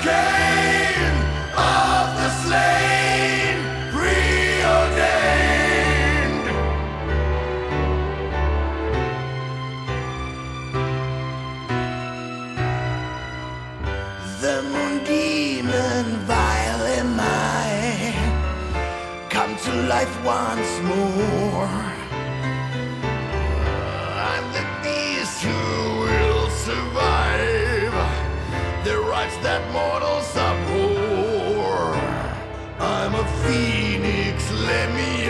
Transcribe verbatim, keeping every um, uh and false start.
Cain of the slain, preordained. The moon demon, vile am I, come to life once more. I'm the beast who will survive the rights that mortals abhor. I'm a phoenix, let me